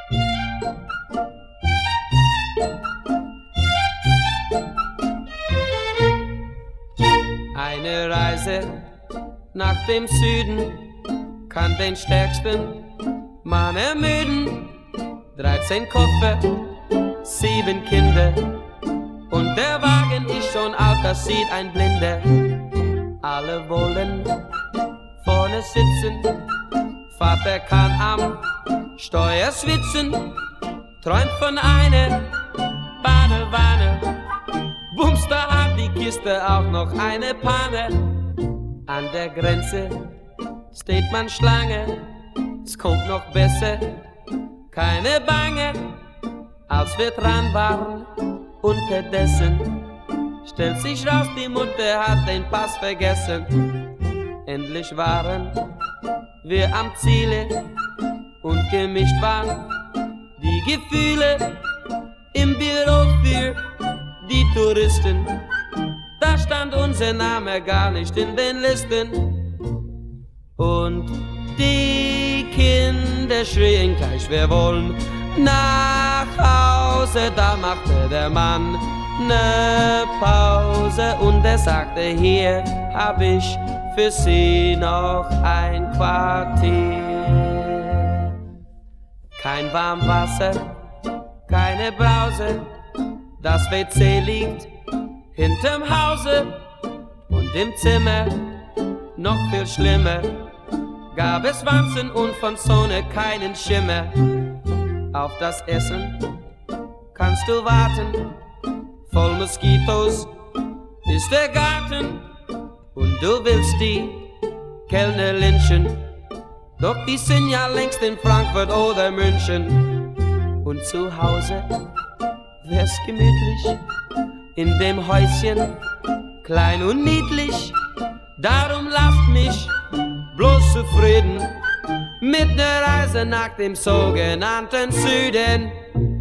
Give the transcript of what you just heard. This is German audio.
Eine Reise nach dem Süden kann den stärksten Mann ermüden. 13 Koffer, 7 Kinder und der Wagen ist schon alt, das sieht ein Blinder. Alle wollen vorne sitzen, Vater kann am Steuer schwitzen, träumt von einer Badewanne. Bums, da hat die Kiste auch noch eine Panne. An der Grenze steht man Schlange, es kommt noch besser, keine Bange. Als wir dran waren, unterdessen stellt sich raus, die Mutter hat den Pass vergessen. Endlich waren wir am Ziele und gemischt waren die Gefühle im Büro für die Touristen. Da stand unser Name gar nicht in den Listen. Und die Kinder schrien gleich, wir wollen nach Hause. Da machte der Mann ne Pause und er sagte, hier hab ich für Sie noch ein Quartier. Kein Warmwasser, keine Brause, das WC liegt hinterm Hause und im Zimmer, noch viel schlimmer, gab es Wanzen und von Sonne keinen Schimmer. Auf das Essen kannst du warten, voll Moskitos ist der Garten und du willst die Kellner lynchen, doch die sind ja längst in Frankfurt oder München. Und zu Hause wär's gemütlich, in dem Häuschen, klein und niedlich. Darum lasst mich bloß zufrieden mit der Reise nach dem sogenannten Süden.